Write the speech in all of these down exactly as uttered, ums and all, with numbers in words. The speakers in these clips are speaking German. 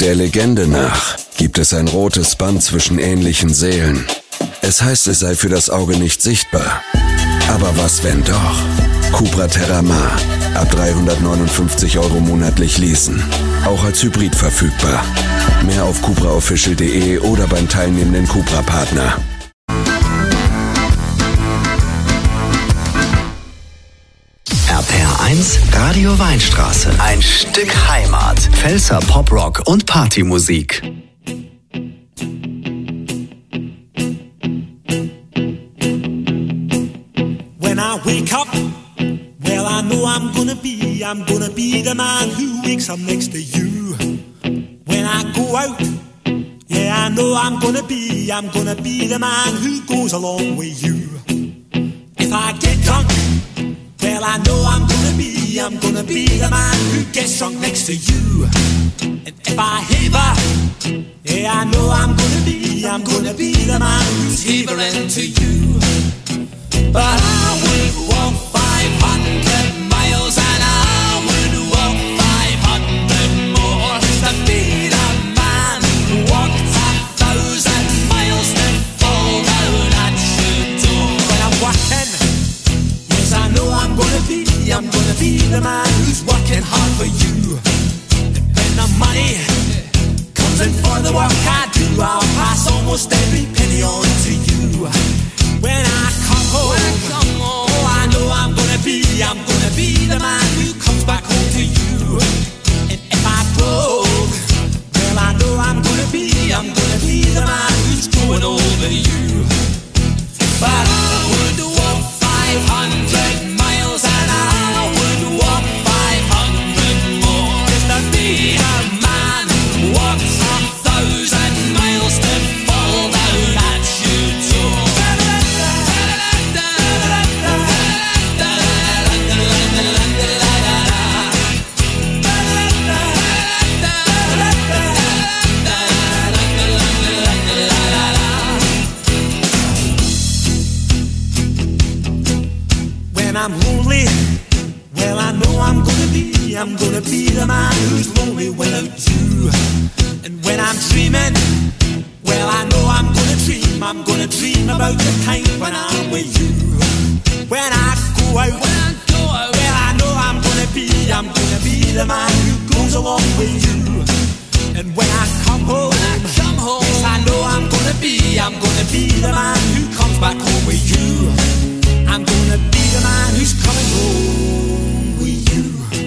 Der Legende nach gibt es ein rotes Band zwischen ähnlichen Seelen. Es heißt, es sei für das Auge nicht sichtbar. Aber was, wenn doch? Cupra Terramar. Ab dreihundertneunundfünfzig Euro monatlich leasen. Auch als Hybrid verfügbar. Mehr auf cupra official punkt de oder beim teilnehmenden Cupra-Partner. R P R eins Radio Weinstraße. Ein Stück Heimat. Pfälzer Poprock und Partymusik. When I wake up, well I know I'm gonna be, I'm gonna be the man who wakes up next to you. When I go out, yeah I know I'm gonna be, I'm gonna be the man who goes along with you. If I get drunk, well, I know I'm gonna be, I'm gonna be the man who gets drunk next to you. And if I heaver, yeah, I know I'm gonna be, I'm gonna be the man who's heavering to you. But I would walk five hundred miles and I would walk five hundred more to be the man who walked a thousand miles to fall down at your door. When I'm walking, I know I'm gonna be, I'm gonna be the man who's working hard for you. And when the money comes in for the work I do, I'll pass almost every penny on to you. When I come home, when I come home, oh I know I'm gonna be, I'm gonna be the man who comes back home to you. And if I broke, well I know I'm gonna be, I'm gonna be the man who's going over you. But I would walk five hundred miles and I would walk five hundred more just to be a man who walks a thousand miles to fall down at your door. When I'm lonely, well I know I'm gonna be, I'm gonna be the man who's lonely without you. And when I'm dreaming, well I know I'm gonna dream, I'm gonna dream about the time when I'm with you. When I go out, when I go out, well I know I'm gonna be, I'm gonna be the man who goes along with you. And when I come home, when I come home, yes I know I'm gonna be, I'm gonna be the man who comes back home with you. I'm gonna be the man who's coming home with you.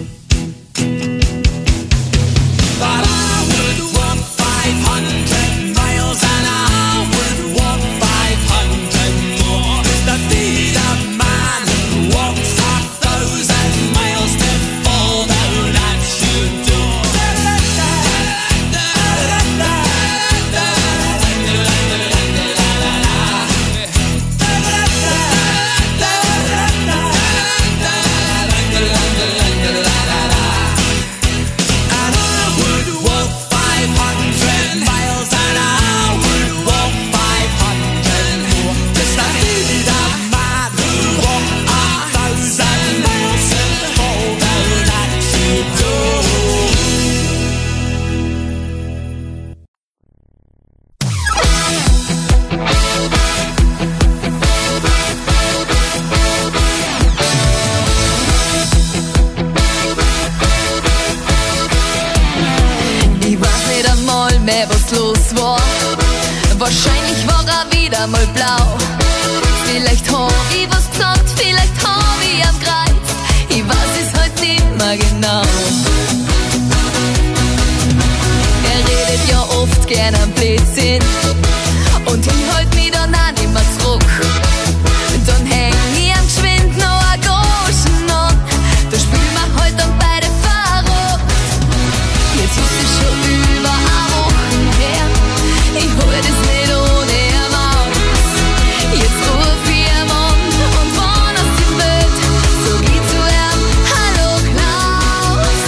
But I would walk five hundred miles and I would walk five hundred more to be the man who walks a thousand miles to fall down at your door. Was los war. Wahrscheinlich war er wieder mal blau. Vielleicht hab ich was gesagt, vielleicht hab ich am Kreuz. Ich weiß es halt nicht mehr genau. Er redet ja oft gern am Blödsinn und ich halt mich dann auch nicht mehr zurück. Dann häng ich am geschwind noch ein Groschen an. Da spielen wir halt dann beide verrückt. Jetzt ist es schon über eine Woche her. Ich hol das nicht ohne ihn aus. Jetzt ruf ich ihn an und wann er sich will, sag ich zu ihm, hallo Klaus.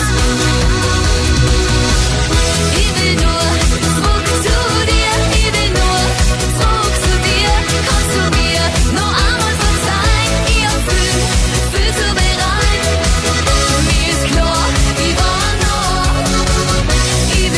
Ich will nur zurück zu dir, ich will nur zurück zu dir. Kannst du mir noch einmal verzeihen? Ich hab viel, viel zu bereit. Mir ist klar, ich war noch. Ich will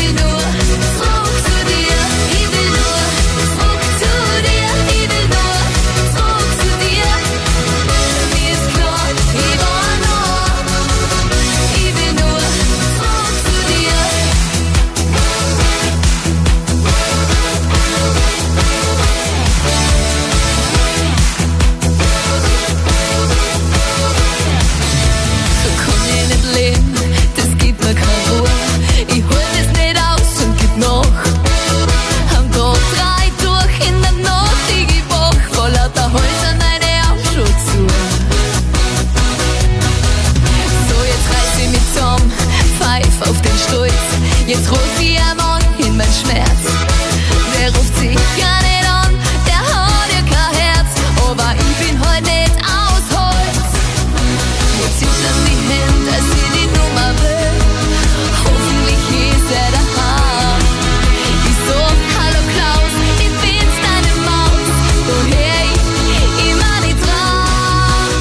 ruf ich am an in mein Schmerz. Wer ruft sich ja nicht an, der hat ja kein Herz. Aber ich bin heute nicht aus Holz. Mir zittern die Hände, als ich die Nummer will. Hoffentlich ist er daheim. Ich so, hallo Klaus, ich bin's, deine Maus. Du hey, ich mach nicht dran.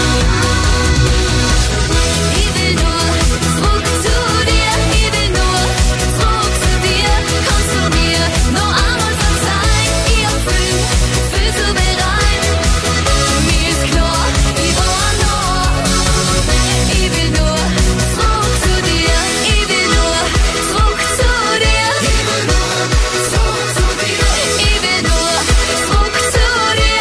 Ich will nur zurück zu dir, ich will nur zurück zu dir. Kommst du mir noch einmal verzeihen? Ich hab viel, viel zu bereit. Mir ist klar, ich war noch. Ich will nur zurück zu dir, ich will nur zurück zu dir. Ich will nur zurück zu dir. Ich will nur zurück zu dir.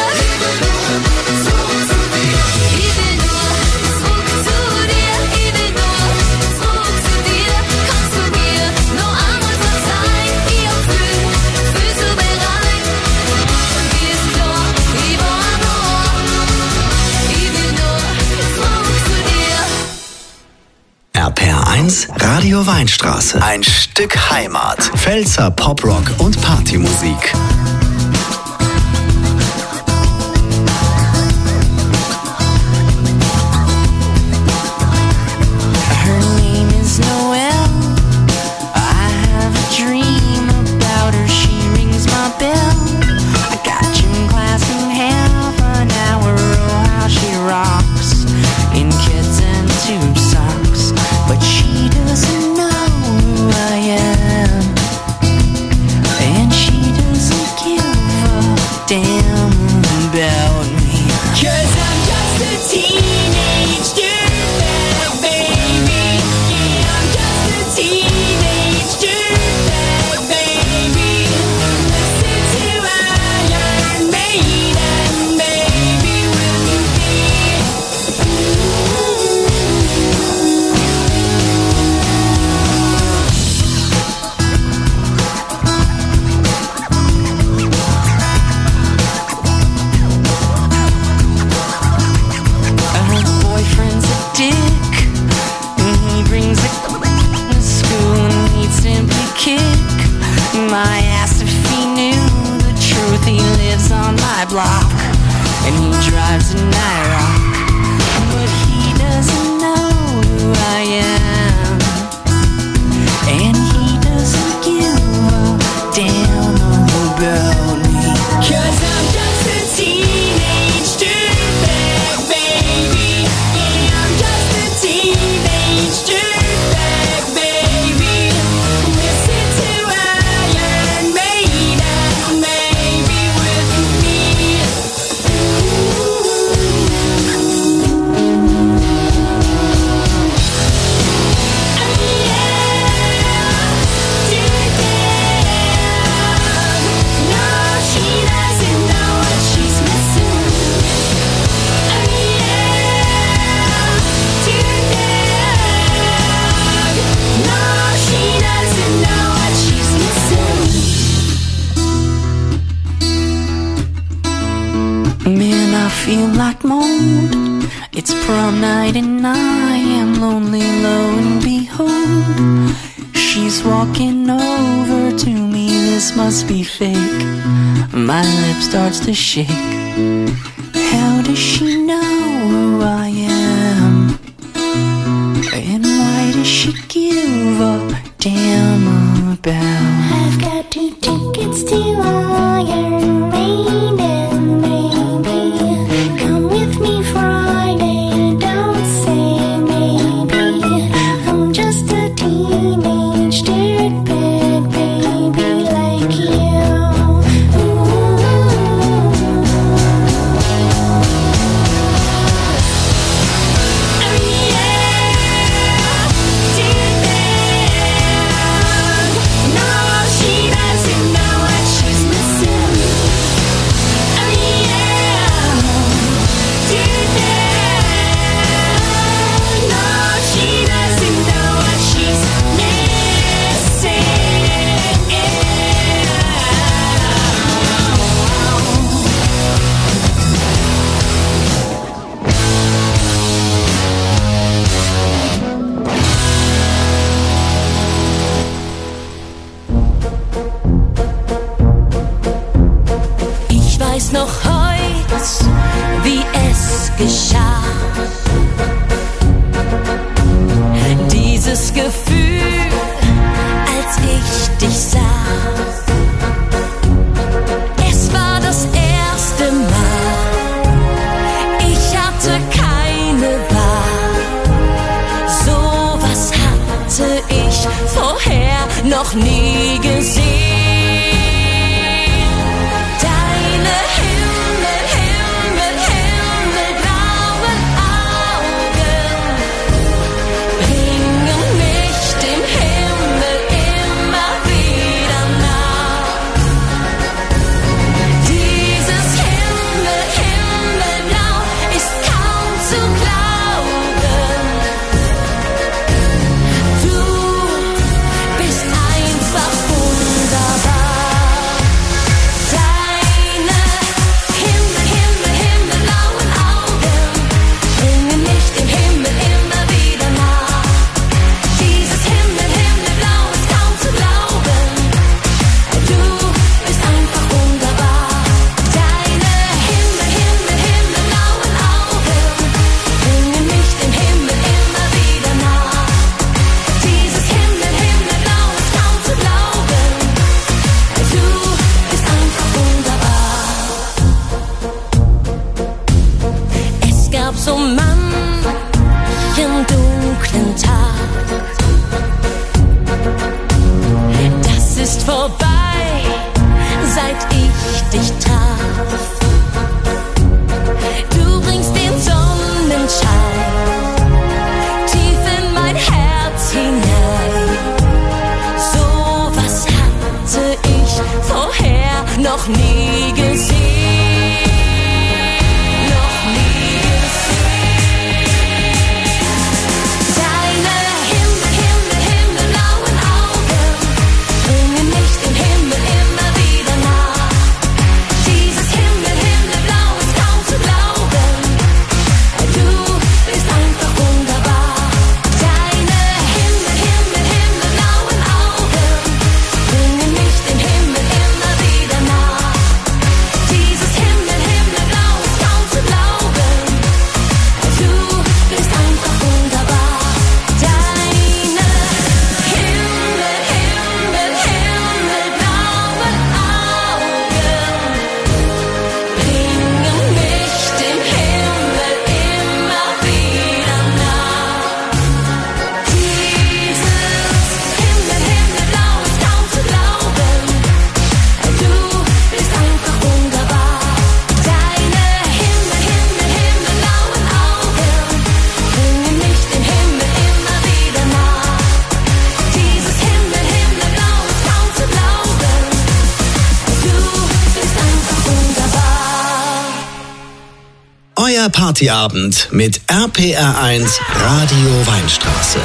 Ich will nur zurück zu dir. Ich will nur zurück zu dir. Kannst du mir noch einmal verzeihen? Ich hab viel, viel zu bereit. Mir ist klar, ich war noch. Ich will nur zurück zu dir. R P R eins Radio Weinstraße. Ein Stück Heimat. Pfälzer Poprock und Partymusik. Her name is Noelle. I have a dream about her. She rings my bell. I got gym class in half an hour. Oh, how she rocks in kids and tube socks. But she doesn't know who I am, and she doesn't give a damn about me. 'Cause I'm just a teenage dirtbag, baby. Yeah, I'm just a teenage dirtbag, baby. Listen to Iron Maiden, baby, will you Her boyfriend's a dick, and he brings a to school and he'd simply kick my ass if he knew the truth. He lives on my block, and he drives an IROC, but he doesn't know who I am, and he doesn't give a damn about me. 'Cause I'm just a teenage dirtbag, baby. Yeah, I'm just a teenage dirtbag, baby. Listen to Iron Maiden, baby, with me. Man, I feel like mold. It's prom night and I am lonely, lo and behold, she's walking over to me. This must be fake. My lip starts to shake. How does she know who I am? And why does she give a damn about? I've got two tickets to Iron Maiden, baby. Come with me Friday, don't say maybe. I'm just a teenage dirtbag, baby, like you. Dirtbag. No, she doesn't know what she's weiß noch heut, wie es geschah. Dieses Gefühl, als ich dich sah. Es war das erste Mal, ich hatte keine Wahl. So was hatte ich vorher noch nie gesehen. Deine Himmel, Himmel, himmelblauen Augen bringen mich dem Himmel immer wieder nah. Dieses Himmel, Himmelblau ist kaum zu glauben. Du bist einfach wunderbar. Deine Himmel, Himmel, himmelblauen Augen bringen mich dem Himmel immer wieder nah. Dieses Himmel, Himmelblau ist kaum zu glauben. Du bist einfach wunderbar. Deine Himmel, Himmel, himmelblauen Augen bringen mich dem Himmel immer wieder nah. Dieses Himmel, Himmelblau ist kaum zu glauben. Du bist einfach wunderbar. Es gab so manchen dunklen Tag. Das ist vorbei, seit ich dich traf. Du bringst den Sonnenschein tief in mein Herz hinein. So was hatte ich vorher noch nie gesehen. Noch nie gesehen. Deine Himmel, Himmel, himmelblauen Augen bringen mich dem Himmel immer wieder nah. Dieses Himmel, Himmelblau ist kaum zu glauben. Du bist einfach wunderbar. Deine Himmel, Himmel, himmelblauen Augen bringen mich dem Himmel immer wieder nah. Dieses Himmel, Himmelblau ist kaum zu glauben. Du bist einfach wunderbar. Deine Himmel, Himmel, himmelblauen Augen bringen mich dem Himmel immer wieder nah. Dieses Himmel, Himmelblau ist kaum zu glauben. Du bist einfach wunderbar. Deine Himmel, Himmel, himmelblauen Augen bringen mich dem Himmel immer wieder nah. Dieses Himmel, Himmelblau ist kaum zu glauben. Du bist einfach wunderbar. Euer Partyabend mit R P R eins Radio Weinstraße.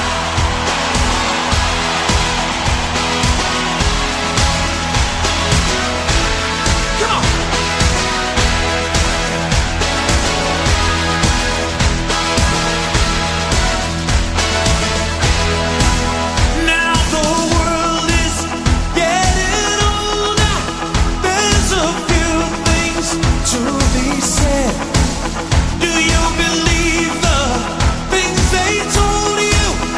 Now the world is getting older. There's a few things to be said. Do you believe the things they told you?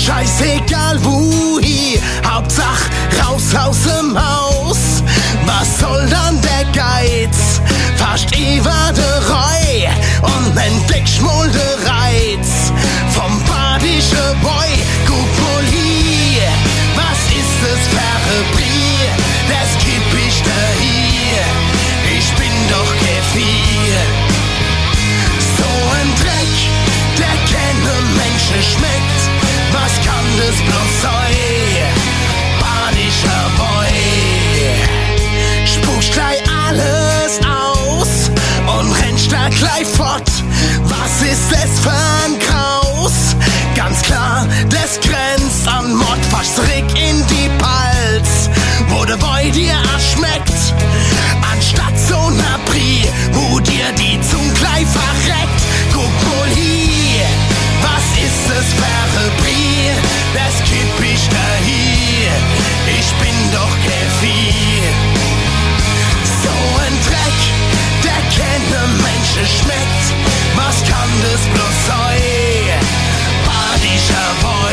scheißegal wohin, Hauptsache raus aus dem Haus. Was soll dann der Geiz? Fast über de Reu und entdeckst mal de Reiz vom badische Boy. Guck mal hier, was ist das für Bier? Das kipp ich da hier, ich bin doch Kefir. So ein Dreck, der keine Menschen schmeckt. Was kann das bloß sein? Badischer Boy. Spuckst gleich alles aus und rennst da gleich fort. Was ist das für ein Kraus? Ganz klar, das grenzt an Mord. Fast zurück in die Palz, wo der Boy dir erschmeckt. Anstatt so ner Brie, wo dir die Zunge gleich verreckt. Guck mal hier, was ist das für ein Brie? Das kipp ich da hier, ich bin doch Kefir. So ein Dreck, der keine Menschen schmeckt. Was kann das bloß sein? Badischer Boy.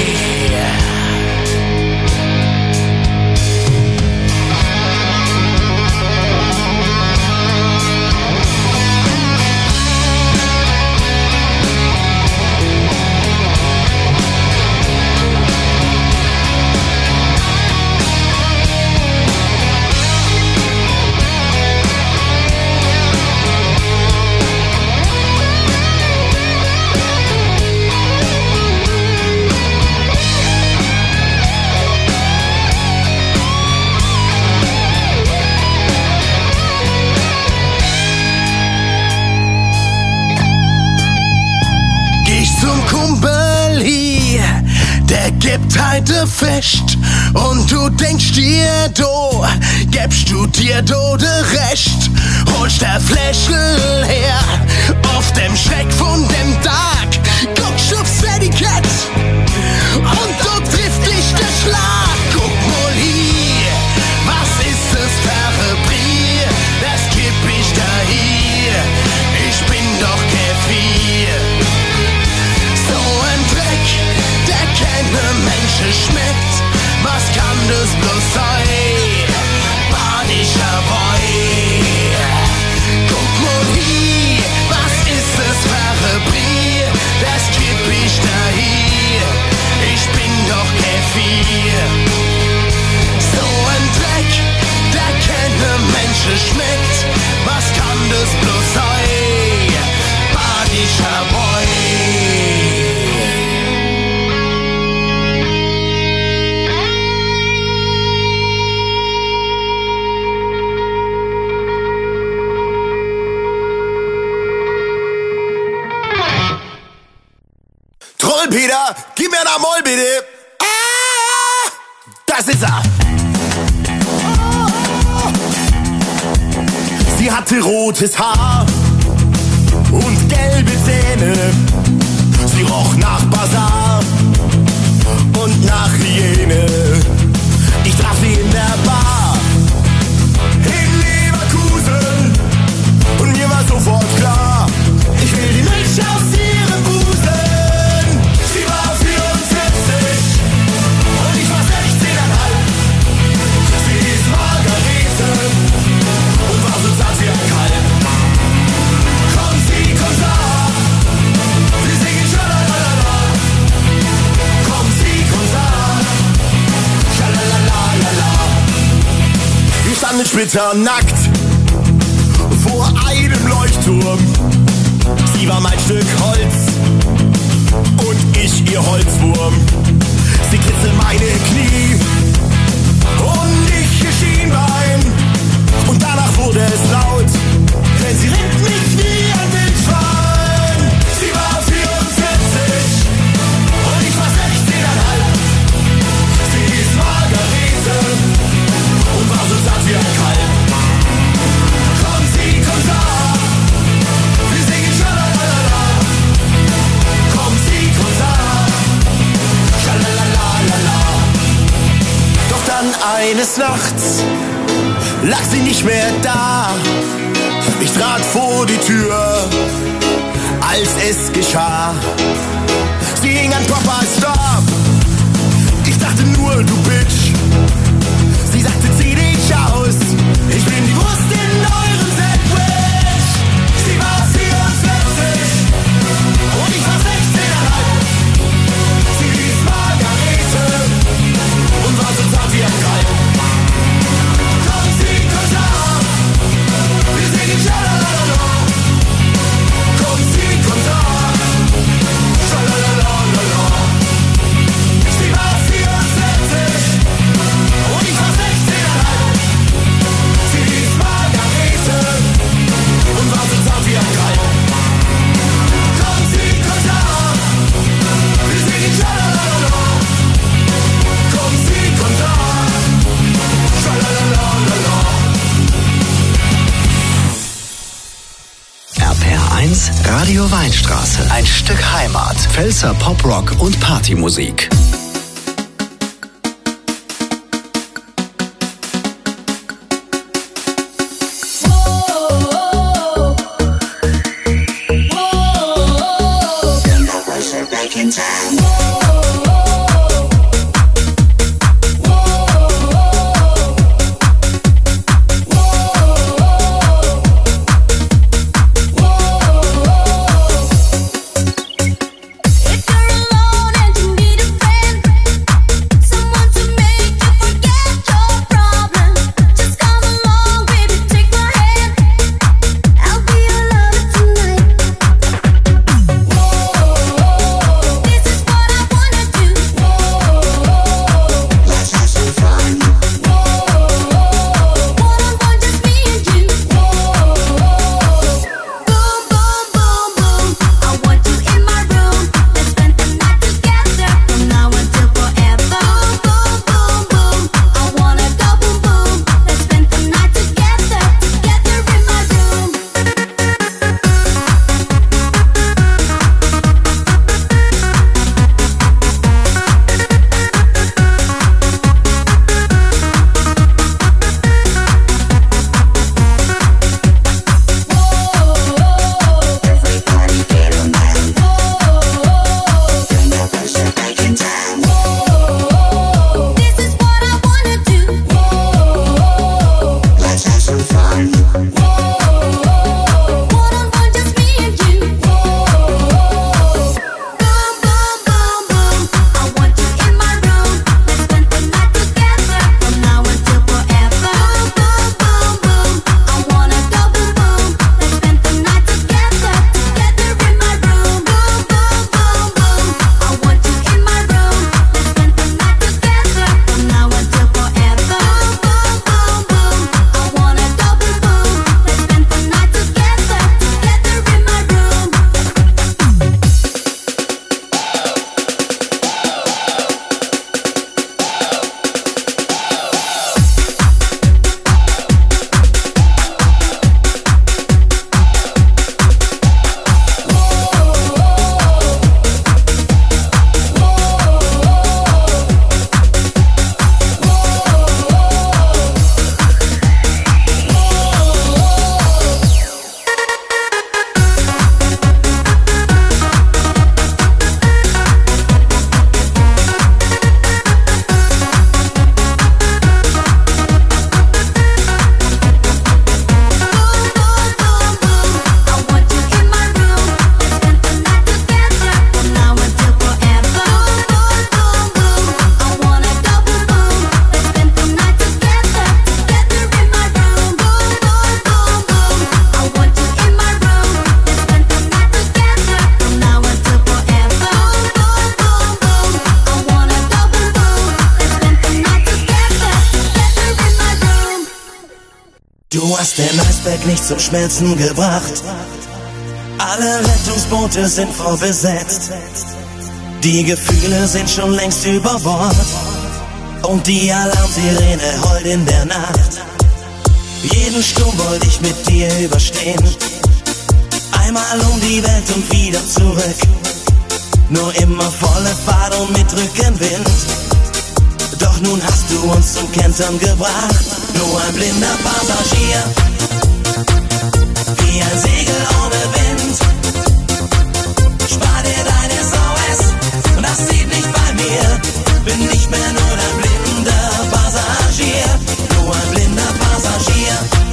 Gibt heute Fest und du denkst dir, do, gibst du dir do de Recht, holst der Fläschel her, auf dem Schreck von dem Tag, guckst aufs Etikett und du trifft dich der Schlag. Guck mal hier, was ist das für ein Bier? Das kipp ich da hier, ich bin doch Kefir. So ein Dreck, der keine Menschen schmeckt. Was kann das bloß sein? Badischer Boy. Guck mal hier, was ist das für ein Bier? Das kipp ich da hier, ich bin doch Kefir. So ein Dreck, der keine Menschen schmeckt. Was kann das bloß sein? Badischer Boy. Peter, gib mir da Moll, bitte. Ah, das ist er. Sie hatte rotes Haar und gelbe Zähne. Sie roch nach Basar und nach Hyäne. Ich traf sie in der Bar in Leverkusen und mir war sofort klar, ich will die Milch aus ihrem Busen. Mit Splitter nackt vor einem Leuchtturm. Sie war mein Stück Holz und ich ihr Holzwurm. Sie kitzelt meine Knie und ich ihr Schienbein. Und danach wurde es laut, denn sie rennt mich wie ein Wildschwein. Sie war vierundvierzig und ich war sechzehneinhalb. Sie ist Margarete und war so satt wie ein Kalb. Komm, sie, komm da, wir singen Schalalala. Komm, sie, komm da, Schalalalala. Doch dann eines Nachts lag sie nicht mehr da. Ich trat vor die Tür, als es geschah. Sie hing an Papas Stab Radio Weinstraße. Ein Stück Heimat. Pfälzer Poprock und Partymusik. Du hast den Eisberg nicht zum Schmelzen gebracht. Alle Rettungsboote sind vorbesetzt. Die Gefühle sind schon längst über Bord. Und die Alarmsirene heult in der Nacht. Jeden Sturm wollte ich mit dir überstehen. Einmal um die Welt und wieder zurück. Nur immer volle Fahrt und mit Rückenwind. Doch nun hast du uns zum Kentern gebracht. Nur ein blinder Passagier, wie ein Segel ohne Wind. Spar dir dein S O S, das zieht nicht bei mir. Bin nicht mehr nur ein blinder Passagier. Nur ein blinder Passagier,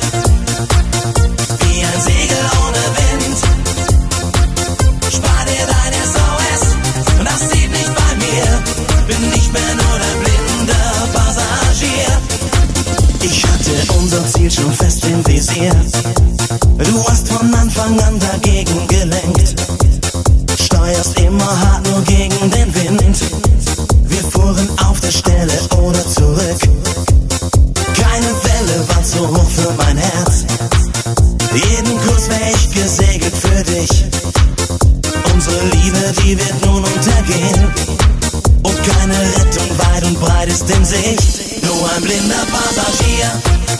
wie ein Segel ohne Wind. Spar dir dein S O S, das zieht nicht bei mir. Bin nicht mehr nur ein blinder Passagier. Ich hatte unser Ziel schon fest im Visier. Du hast von Anfang an dagegen gelenkt. Steuerst immer hart nur gegen den Wind. Wir fuhren auf der Stelle oder zurück. Keine Welle war zu hoch für mein Herz. Jeden Kurs wär ich gesegelt für dich. Unsere Liebe, die wird nun untergehen. Und keine Rettung weit und breit ist in Sicht. Nur ein blinder Passagier,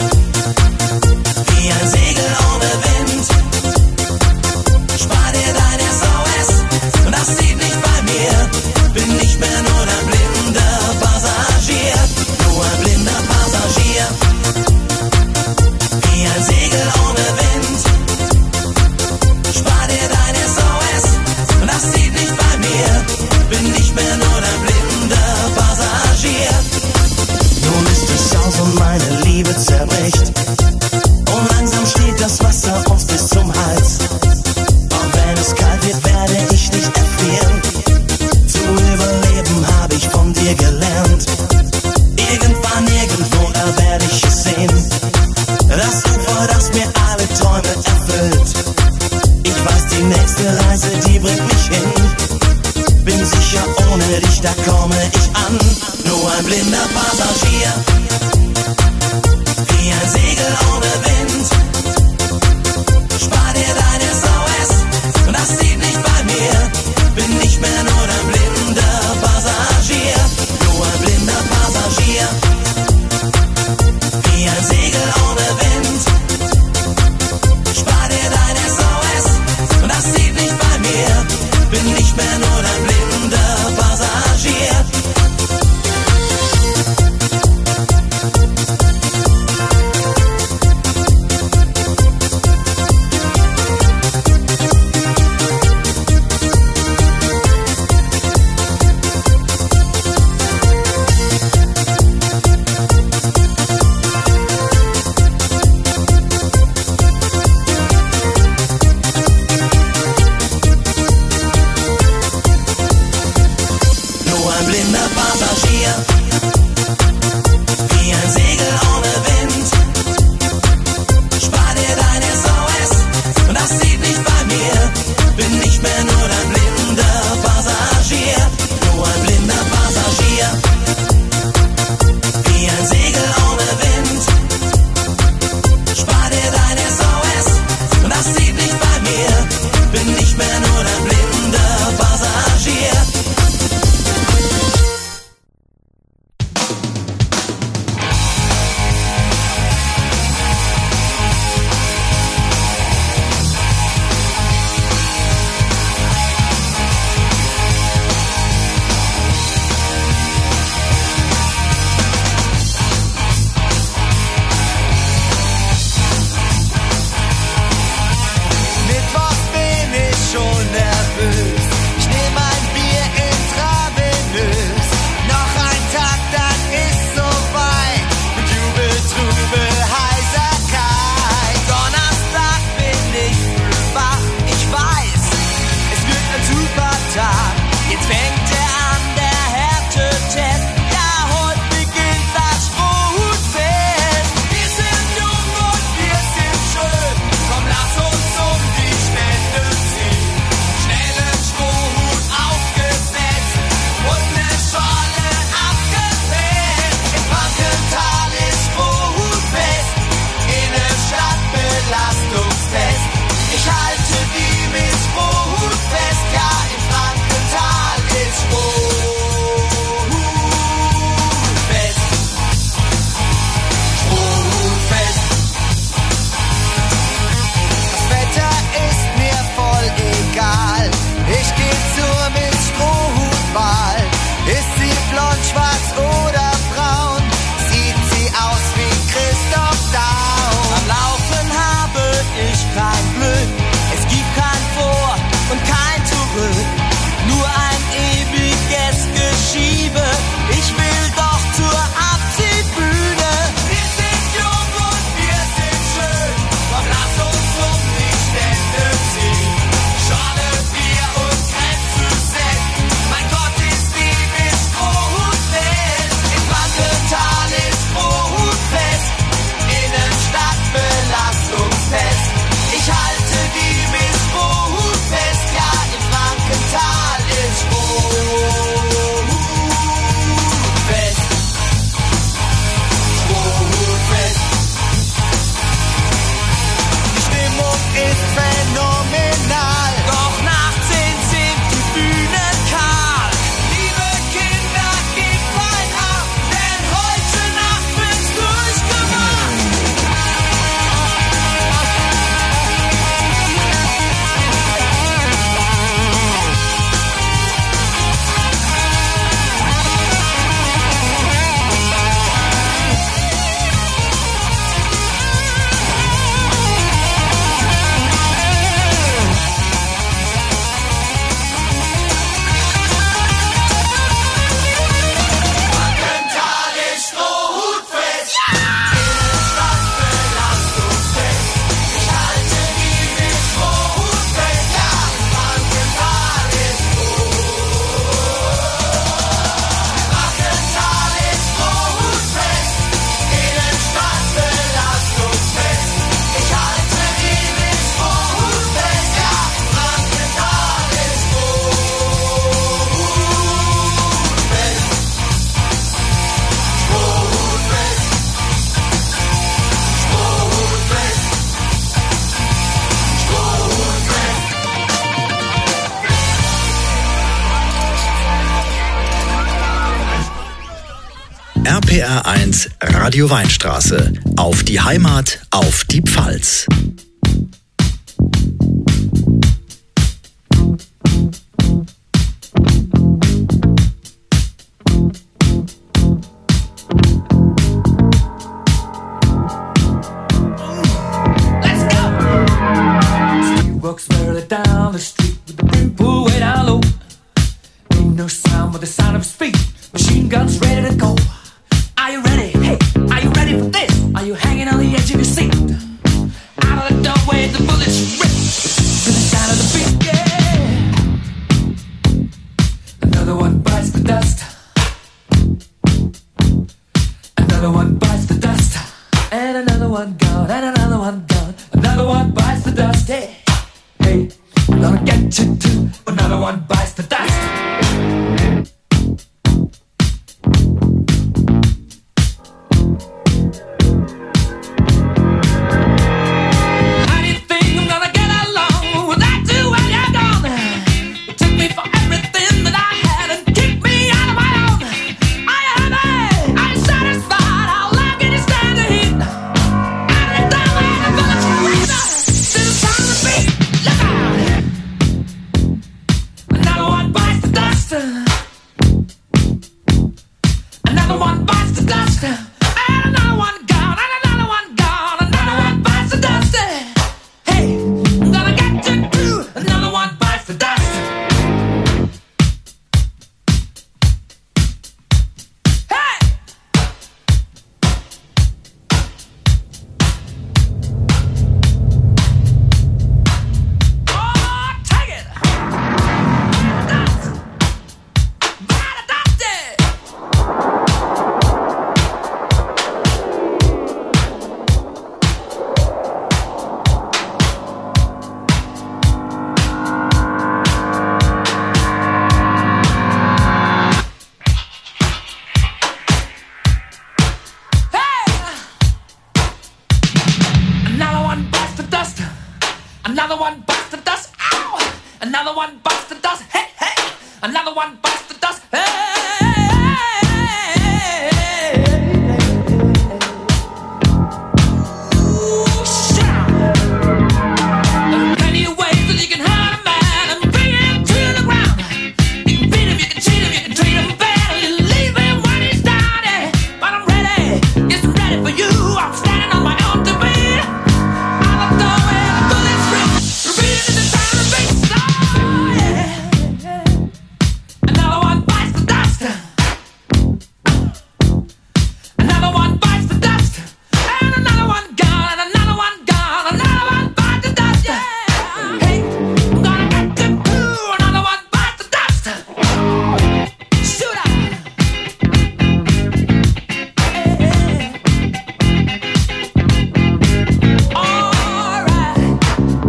wie ein Segel ohne Wind. Spar dir dein mehr nur dein blinder Passagier. Nun ist es aus und meine Liebe zerbricht. Und langsam steht das Wasser uns bis zum Hals. Auch wenn es kalt wird, werde ich nicht erfrieren. Zu überleben habe ich von dir gelernt. Irgendwann, irgendwo, da werde ich es sehen. Das Ufer, das mir alle Träume erfüllt. Ich weiß, die nächste Reise, die bringt mich hin. Bin sicher, ohne dich, da komme ich an. Nur ein blinder Passagier. Wie ein Segel ohne Wind. Spar dir dein S O S, das zieht nicht bei mir. Bin nicht mehr nur dein blinder Passagier. Nur ein blinder Passagier. Wie ein Segel ohne Wind. Spar dir dein S O S, das zieht nicht bei mir. Bin nicht mehr nur dein blinder Passagier. P R eins Radio Weinstraße. Auf die Heimat, auf die Pfalz. Walks barely down the street with the brim pull way down low. Ain't no sound but the sound of his feet. Machine guns ready to go. Are you ready? Hey, are you ready for this? Are you hanging on the edge of your seat? Out of the doorway, the bullets rip to the sound of the beat. Yeah. Another one bites the dust. Another one bites the dust. And another one gone. And another one gone. Another one bites the dust. Hey. Hey, I'm gonna get you too. Another one bites the dust. How do you think I'm gonna get along without you when you're gone? You took me for everything that I had and kicked me out of my own. Are you happy? Are you satisfied? How long can you stand the heat? Out of the doorway, the bullets ring out to the sound of the beat. Another one bites the dust. Another one bites the dust. And another one gone. And another one gone. Another one bites the dust. Hey, I'm gonna get you too. Another one bites the dust. Hey! Oh, take it! Dust! By the dusty! Hey! Another one bites the dust. Another one bites the dust. Ow! Another one bites the dust. Hey, hey! Another one bites the dust. Hey! Ooh, shout! There are plenty of ways that you can hurt a man and bring him to the ground. You can beat him, you can cheat him, you can treat him bad, or you leave him when he's down. Yeah. But I'm ready, yes, I'm ready for you. I'm standing on my own to beat. Out the doorway, the bullets rip, repeating the sound of beats. Oh, yeah. Another one bites the dust. Another one bites the dust. And another one gone. And another one gone. Another one bites the dust. Yeah. Hey, I'm gonna get you too. Another one bites the dust. Shoot out. All right.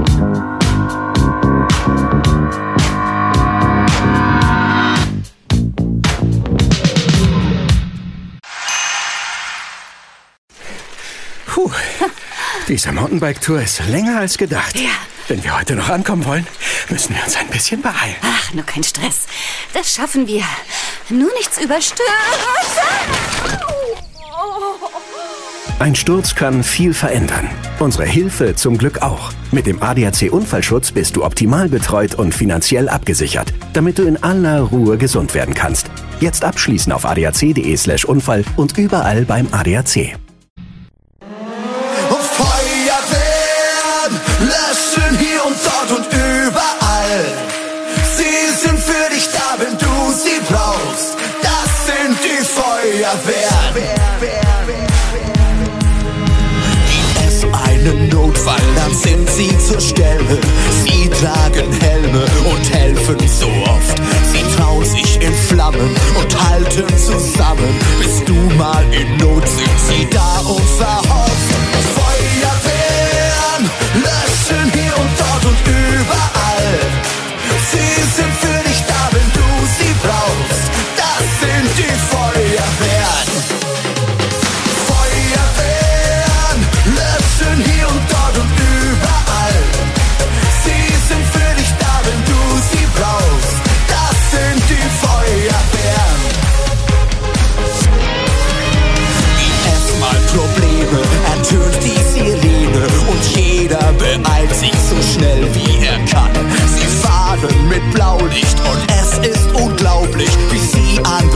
Puh, diese Mountainbike-Tour ist länger als gedacht. Ja. Wenn wir heute noch ankommen wollen, müssen wir uns ein bisschen beeilen. Ach, nur kein Stress. Das schaffen wir. Nur nichts überstürzen. Ein Sturz kann viel verändern. Unsere Hilfe zum Glück auch. Mit dem A D A C Unfallschutz bist du optimal betreut und finanziell abgesichert, damit du in aller Ruhe gesund werden kannst. Jetzt abschließen auf adac.de slash Unfall und überall beim A D A C. Feuerwehren löschen hier und dort und überall. Sie sind für dich da, wenn du sie brauchst. Das sind die Feuerwehren. Gibt es einen Notfall, dann sind sie zur Stelle. Sie tragen Helme und helfen so oft. Sie trauen sich in Flammen und halten zusammen. Bist du mal in Not, sind sie da und verhofft. Feuerwehren löschen hier und dort und überall. Sie sind für dich da, wenn du sie brauchst. Das sind die Feuerwehren. Feuerwehren löschen hier und dort und überall. Sie sind für dich da, wenn du sie brauchst.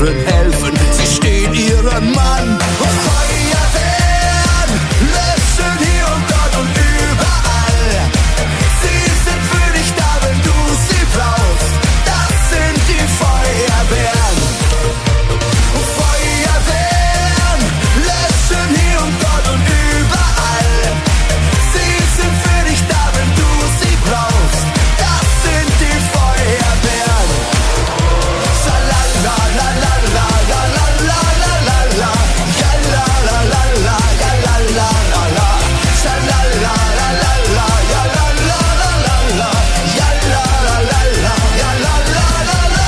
anderen helfen, sie stehen ihren Mann. Und Feuerwehren löschen hier und dort und überall. Sie sind für dich da, wenn du sie brauchst. Das sind die Feuerwehren. Und Feuerwehren löschen hier und dort und überall. Sie sind für dich da, wenn du sie brauchst. Das sind die Feuerwehren. Schalalalalalalalalala. Ja la la la la, ja la la la la. Schalalalalalala, ja la la la la la. Ja la la la la, ja la la la la.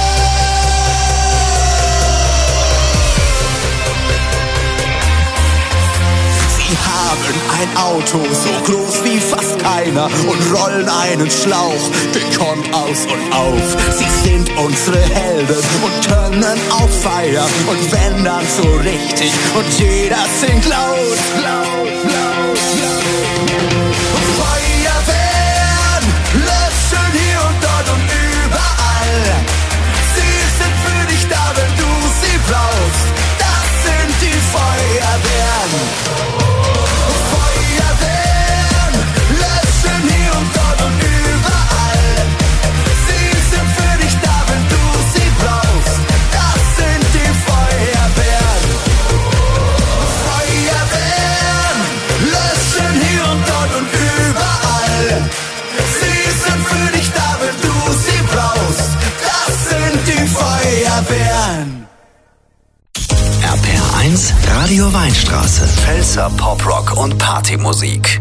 Sie haben ein Auto so groß wie fast keiner und rollen einen Schlauch, den kommt aus und auf. Sie sind unsere Helden und können auf Feier und wenn dann so richtig und jeder singt laut, laut, laut, laut. Und Feuerwehren löschen hier und dort und überall. Sie sind für dich da, wenn du sie brauchst. Das sind die Feuerwehren. Feuerwehren löschen hier und dort und überall. Sie sind für dich da, wenn du sie brauchst. Das sind die Feuerwehren. Feuerwehren löschen hier und dort und überall. Sie sind für dich da, wenn du sie brauchst. Das sind die Feuerwehren. R P R eins Radio Weinstraße. Pfälzer Poprock und Partymusik.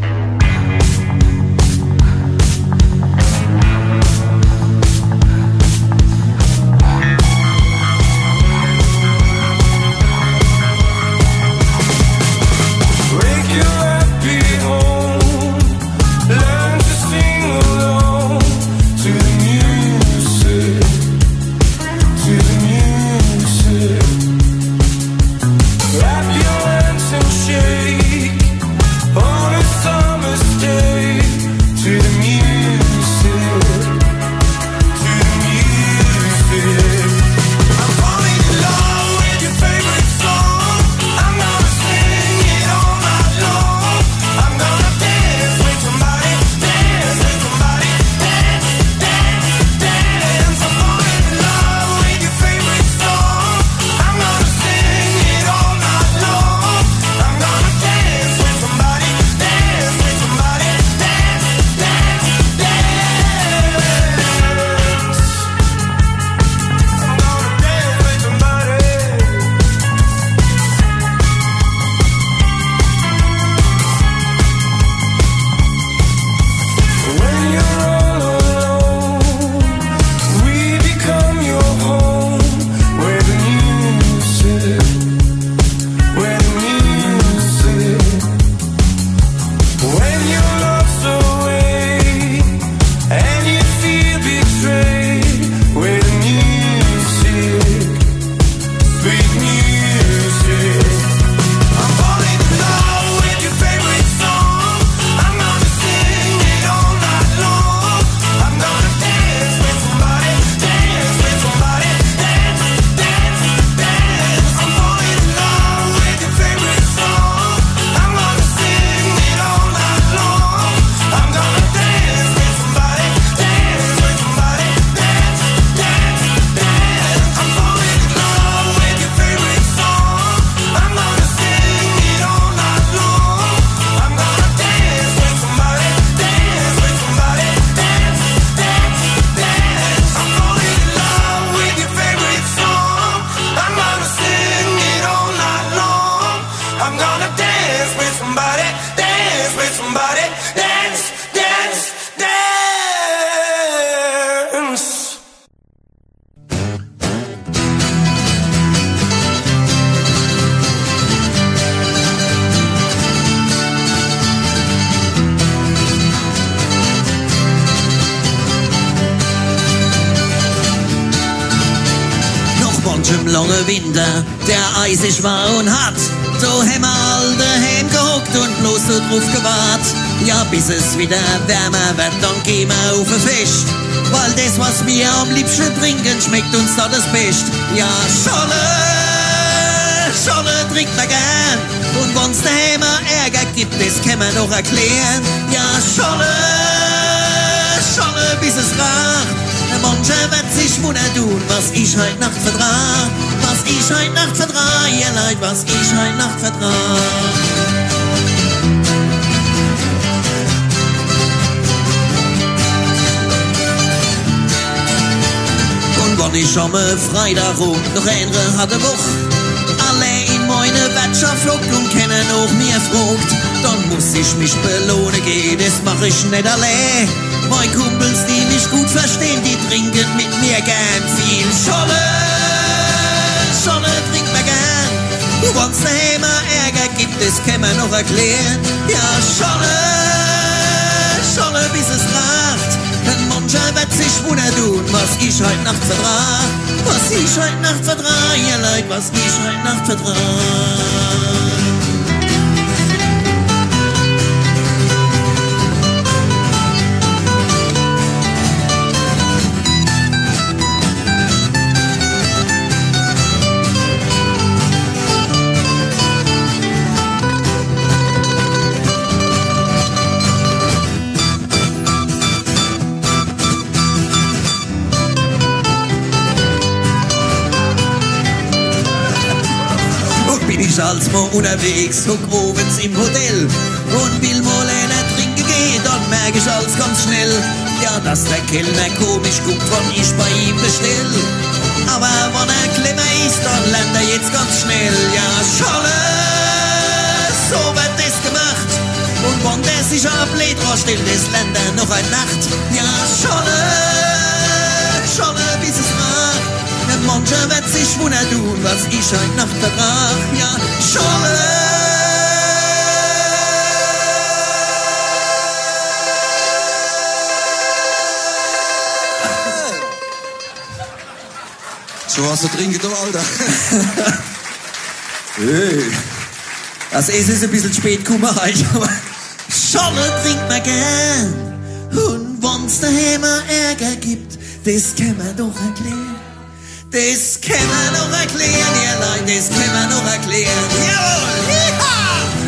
im langen Winter, der eisig war und hart. So haben wir all daheim gehockt und bloß so drauf gewahrt. Ja, bis es wieder wärmer wird, dann gehen wir auf ein Fest. weil das, was wir am liebsten trinken, schmeckt uns da das Best. Ja, Scholle, Scholle trinkt man gern. Und wenn's daheim Ärger gibt, das kann man noch erklären. Ja, Scholle, Scholle, bis es racht. Mancher wird sich wundern tun, was ich heut Nacht vertrag. Was ich heut Nacht vertrag, ihr Leid, was ich heut Nacht vertrag. Und wenn ich am Freitag rum noch eine hatte Woche, alle in meine Wirtschaft flockt und kennen auch mir frucht, dann muss ich mich belohnen gehen, das mach ich nicht allein. Meine Kumpels, die mich gut verstehen, die trinken mit mir gern viel Scholle. Scholle trinkt man gern. Und wenn's daheim Ärger gibt, das kann man noch erklären. Ja, Scholle, Scholle, bis es kracht. Denn mancher wird sich wundern tun, was ich heut Nacht vertrag. Was ich heut Nacht vertrag, ihr Leid, was ich heut Nacht vertrag. Als mal unterwegs, hock obens im Hotel und will mal einer trinken gehen, dann merk ich als ganz schnell, ja, dass der Kellner komisch guckt, wann ich bei ihm bestell. Aber wenn er clever ist, dann lernt er jetzt ganz schnell, ja, Scholle, so wird das gemacht. Und wenn der sich auf Blät stellt, das lernt er noch eine Nacht. Ja, Scholle, Scholle, bis es macht. Mancher wird sich wundern tun, was ich heut Nacht vertrag. Ja, Scholle. So was zu trinken, du Alter. Hey. Das Essen ist ein bisschen spät gekommen heute, aber Scholle trinkt man gern. Und wenn's daheim Ärger gibt, das kann man doch erklären. Das kann man noch erklären, ihr Leute, das kann man noch erklären. Jawohl! Yeehaw!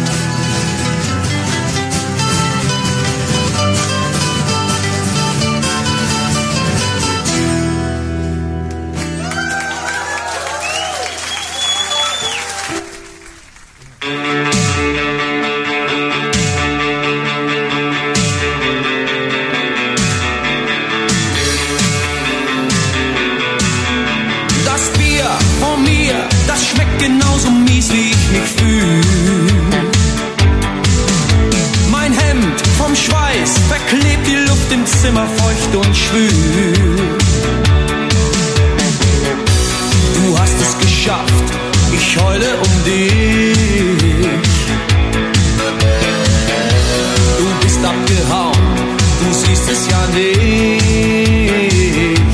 Genauso mies, wie ich mich fühl. Mein Hemd vom Schweiß verklebt die Luft im Zimmer feucht und schwül. Du hast es geschafft, ich heule um dich. Du bist abgehauen, du siehst es ja nicht.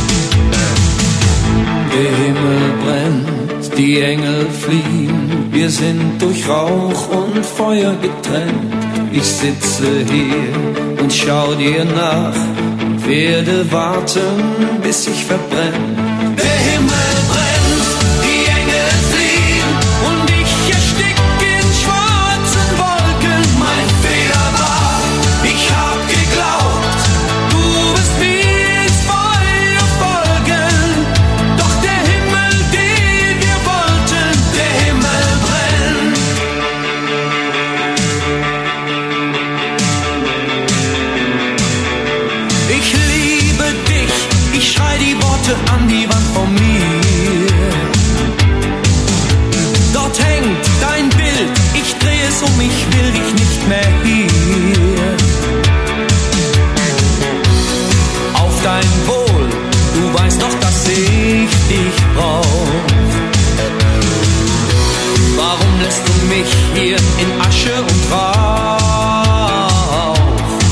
Der Himmel brennt, die Engel fliehen, wir sind durch Rauch und Feuer getrennt. Ich sitze hier und schau dir nach und werde warten, bis ich verbrenne. Der Himmel brennt, die Engel fliehen und ich erstick in schwarzen Wolken. Mein Fehler war, ich hab geglaubt, du wirst mir ins Feuer folgen. Doch der Himmel, den wir wollten, der Himmel brennt. Ich liebe dich, ich schrei die Worte an die Wand von mir. Dort hängt dein Bild, ich dreh es um, ich will dich nicht mehr hier. Auf dein Wohl, du weißt doch, dass ich dich brauch. Warum lässt du mich hier in Asche und Rauch?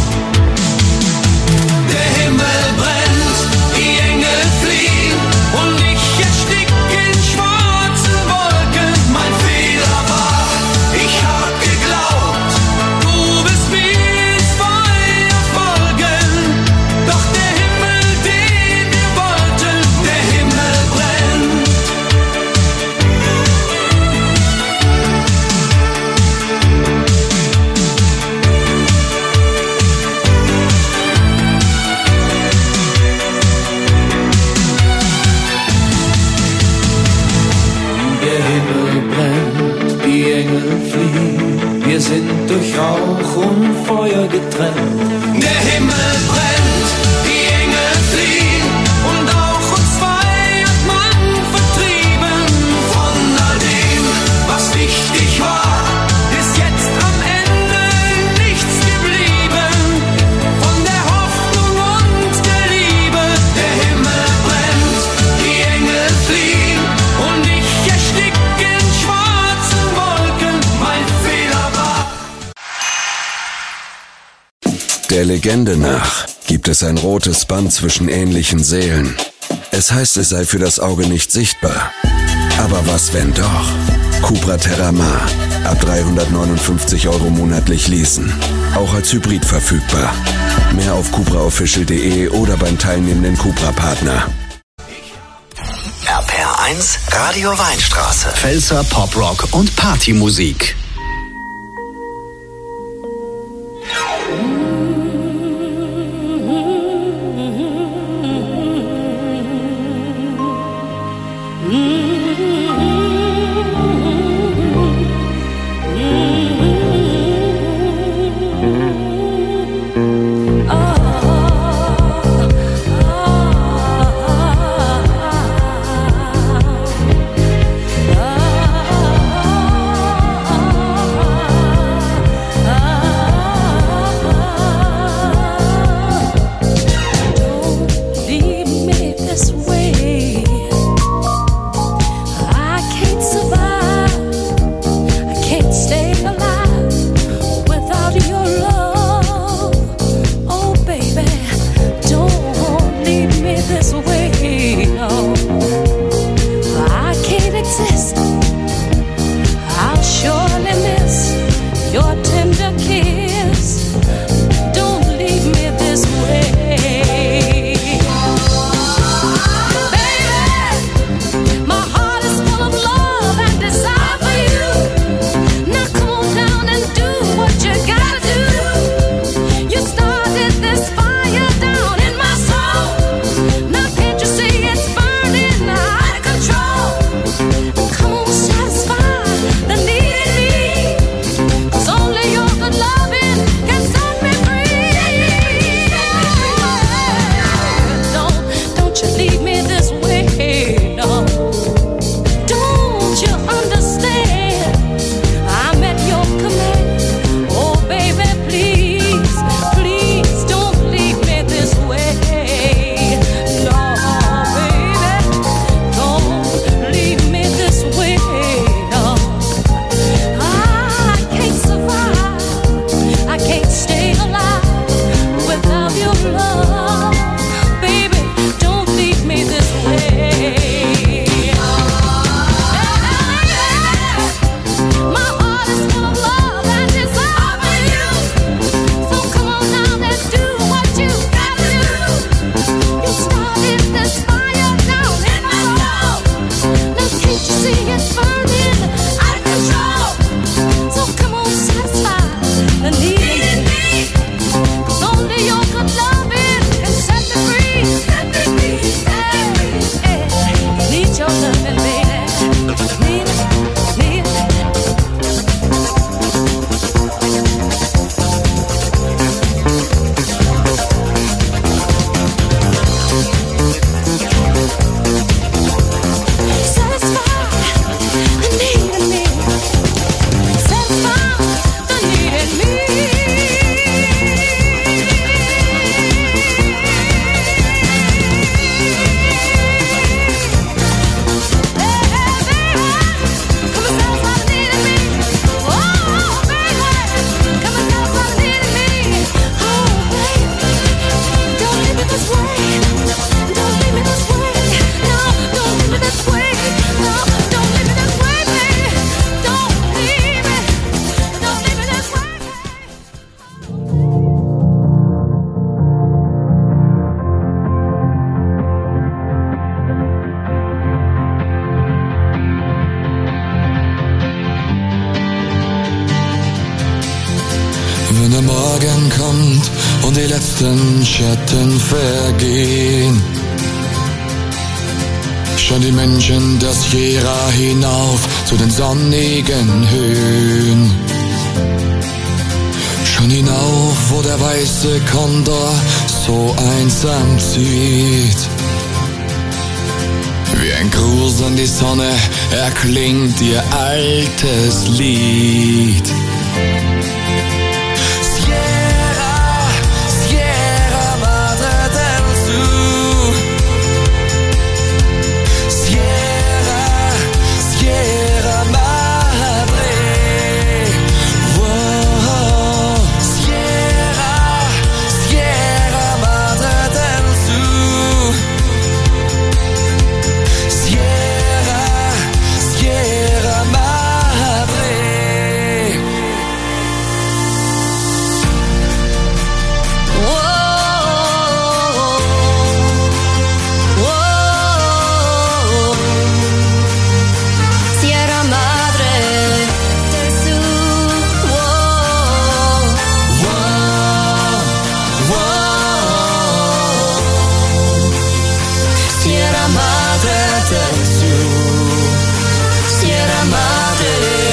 Der Himmel brennt, die Engel fliehen und ich erstick in schwarzen Wolken. Mein Fehler war, ich hab geglaubt, du wirst mir ins Feuer folgen. Doch der Himmel, fliehen, wir sind durch Rauch und Feuer getrennt. Der Himmel brennt, die Engel fliehen und auch uns zwei hat man vertrieben. Von all dem, was wichtig war, ist jetzt am Ende nichts geblieben. Von der Hoffnung und der Liebe, der Himmel brennt, die Engel fliehen und ich erstick in schwarzen Wolken, mein Fehler war. Der Legende nach gibt es ein rotes Band zwischen ähnlichen Seelen. Es heißt, es sei für das Auge nicht sichtbar. Aber was, wenn doch? Cupra Terramar. Ab dreihundertneunundfünfzig Euro monatlich leasen. Auch als Hybrid verfügbar. Mehr auf cupra official punkt de oder beim teilnehmenden Cupra-Partner. R P R eins Radio Weinstraße. Pfälzer Poprock und Partymusik. Wenn der Morgen kommt und die letzten Schatten vergehen, Schon die Menschen der Sierra hinauf zu den sonnigen Höhen. Schon hinauf, wo der weiße Kondor so einsam zieht. Wie ein Gruß an die Sonne erklingt ihr altes Lied. Sierra, Sierra Madre del Sur. Sierra, Sierra Madre. Wow. Sierra, Sierra Madre del Sur. Sierra, Sierra Madre. Whoa, whoa. Sierra Madre del Sur. Whoa, Sierra Madre del Sur. Sierra Madre.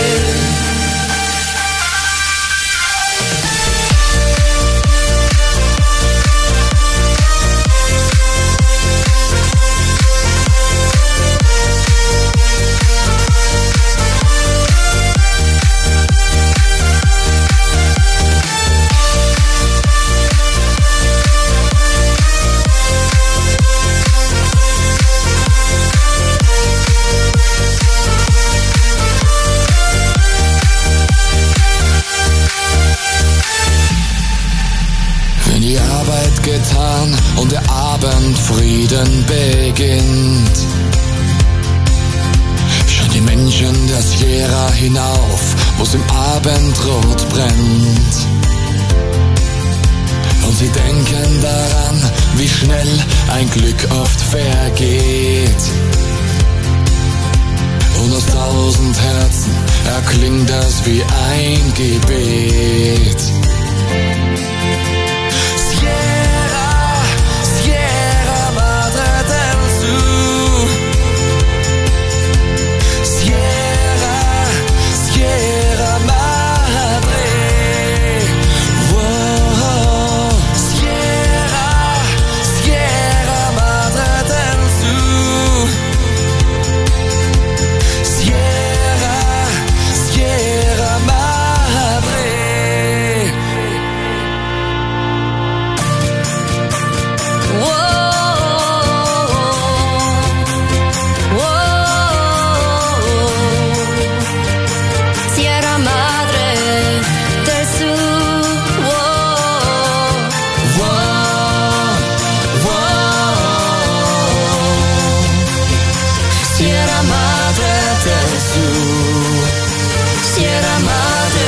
Wenn die Arbeit getan und der Abendfrieden beginnt, schauen die Menschen der Sierra hinauf, wo's im Abendrot brennt. Und sie denken daran, wie schnell ein Glück oft vergeht. Und aus tausend Herzen erklingt das wie ein Gebet. Sierra, Sierra Madre del Sur. Sierra, Sierra Madre. Wow. Sierra, Sierra Madre del Sur. Sierra, Sierra Madre. Sierra Madre del Sur. Sierra Madre del Sur. Sierra Madre.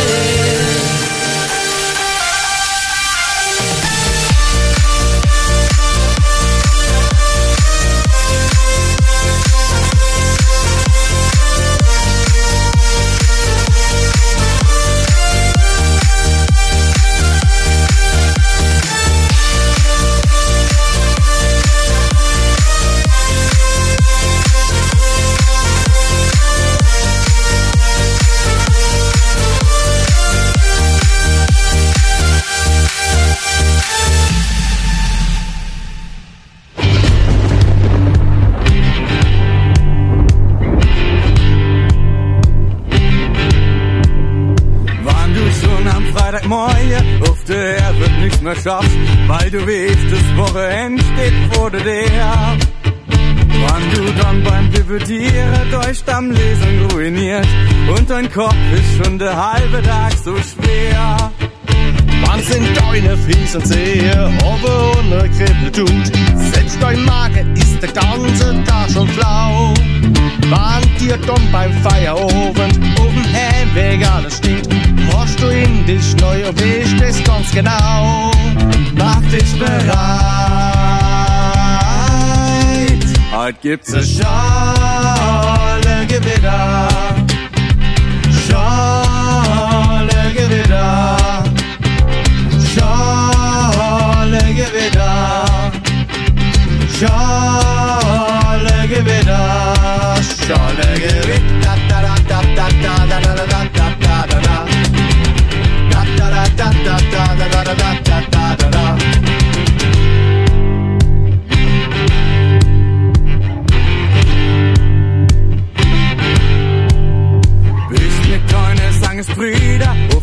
Wann du schon am Freitagmorgen auf der Erde nichts mehr schaffst, weil du weißt, das Wochenende steht vor dir her. Wann du dann beim Bibliotheken durch Stammlesen ruiniert und dein Kopf ist schon der halbe Tag so schwer. Wann sind deine Füße sehr aber ohne Kribbel tut? Selbst dein Magen ist der ganze Tag schon flau. Wann dir dann beim Feierabend auf dem Heimweg alles stinkt, hast du in dich neu und weißt es ganz genau. Mach dich bereit, heute gibt's eine Schale Gewitter. Schale Gewitter. Schale Gewitter. Schale Gewitter.